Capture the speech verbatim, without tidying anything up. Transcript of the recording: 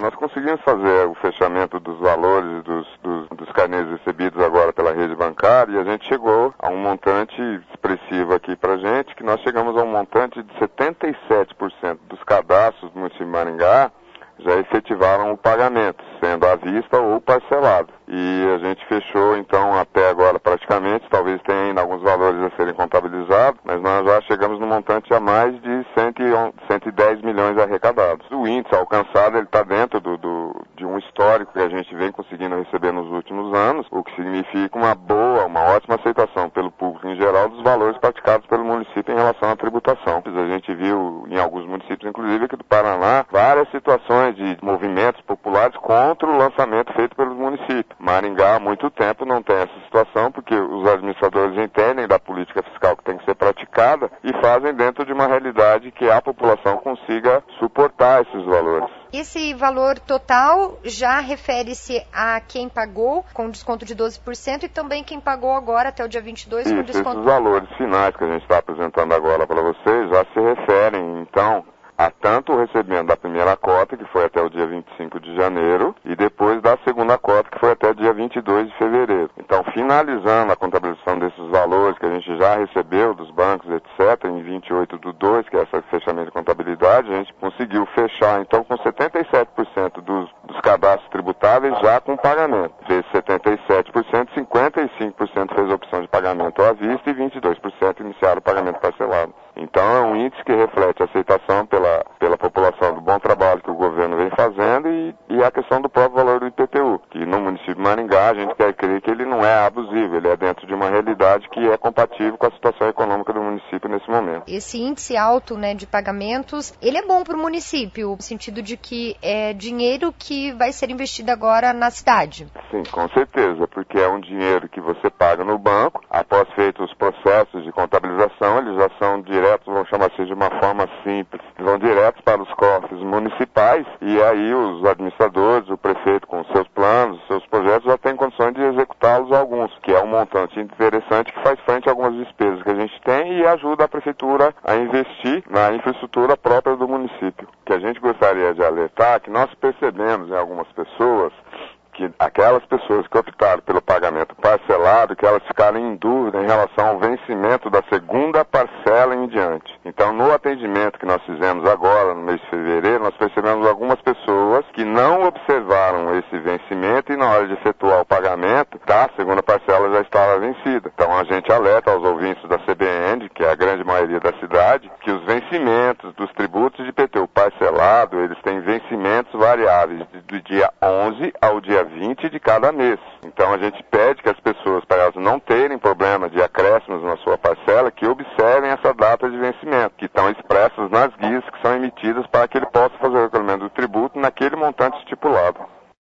Nós conseguimos fazer o fechamento dos valores dos, dos, dos carnês recebidos agora pela rede bancária e a gente chegou a um montante expressivo aqui pra gente, que nós chegamos a um montante de setenta e sete por cento dos cadastros do município de Maringá já efetivaram o pagamento, sendo à vista ou parcelado. E a gente fechou, então, até agora praticamente, talvez tenha ainda alguns valores a serem contabilizados, mas nós já chegamos no montante a mais de cento e dez milhões arrecadados. O índice alcançado, ele está dentro do, do, de um histórico que a gente vem conseguindo receber nos últimos anos, o que significa uma boa, uma ótima aceitação pelo público em geral dos valores praticados pelo município em relação à tributação. A gente viu em alguns municípios, inclusive aqui do Paraná, várias situações de movimentos populares contra o lançamento feito pelos municípios. Maringá há muito tempo não tem essa situação porque os administradores entendem da política fiscal que tem que ser praticada e fazem dentro de uma realidade que a população consiga suportar esses valores. Esse valor total já refere-se a quem pagou com desconto de doze por cento e também quem pagou agora até o dia vinte e dois Isso, com desconto... esses valores finais que a gente está apresentando agora para vocês já se referem, então, a tanto o recebimento da primeira cota, que foi até o dia vinte e cinco de janeiro, e depois da segunda cota, que foi até o dia vinte e dois de fevereiro. Então, finalizando a contabilização desses valores que a gente já recebeu dos bancos, etcétera, em vinte e oito do dois, que é esse fechamento de contabilidade, a gente conseguiu fechar, então, com setenta e sete por cento dos, dos cadastros tributáveis já com pagamento. Desses setenta e sete por cento, cinquenta e cinco por cento fez a opção de pagamento à vista e vinte e dois por cento iniciaram o pagamento parcelado. Então, é um índice que reflete a aceitação pela, pela população do bom trabalho que o governo vem fazendo e, e a questão do próprio valor do I P T U, que no município de Maringá a gente quer crer que ele não é abusivo, ele é dentro de uma realidade que é compatível com a situação econômica do município nesse momento. Esse índice alto, né, de pagamentos, ele é bom para o município, no sentido de que é dinheiro que vai ser investido agora na cidade. Sim, com certeza, porque é um dinheiro que você paga no banco, após feitos os processos de contabilização, eles já são diretos, vamos chamar assim de uma forma simples, vão diretos para os cofres municipais e aí os administradores, o prefeito com seus planos, seus projetos já têm condições de executá-los alguns, que é um montante interessante que faz frente a algumas despesas que a gente tem e ajuda a prefeitura a investir na infraestrutura própria do município. O que a gente gostaria de alertar é que nós percebemos em algumas pessoas que aquelas pessoas que optaram pelo pagamento parcelado, que elas ficaram em dúvida em relação ao vencimento da segunda parcela em diante. Então, no atendimento que nós fizemos agora, no mês de fevereiro, nós percebemos algumas pessoas que não observaram esse vencimento e na hora de efetuar o pagamento, tá, a segunda parcela já estava vencida. Então, a gente alerta aos ouvintes da C B N, que é a grande maioria da cidade, que os vencimentos dos tributos de I P T U parcelado, eles têm vencimentos variáveis do dia onze ao dia vinte de cada mês. Então a gente pede que as pessoas, para elas não terem problema de acréscimos na sua parcela, que observem essa data de vencimento, que estão expressas nas guias que são emitidas para que ele possa fazer o recolhimento do tributo naquele montante estipulado.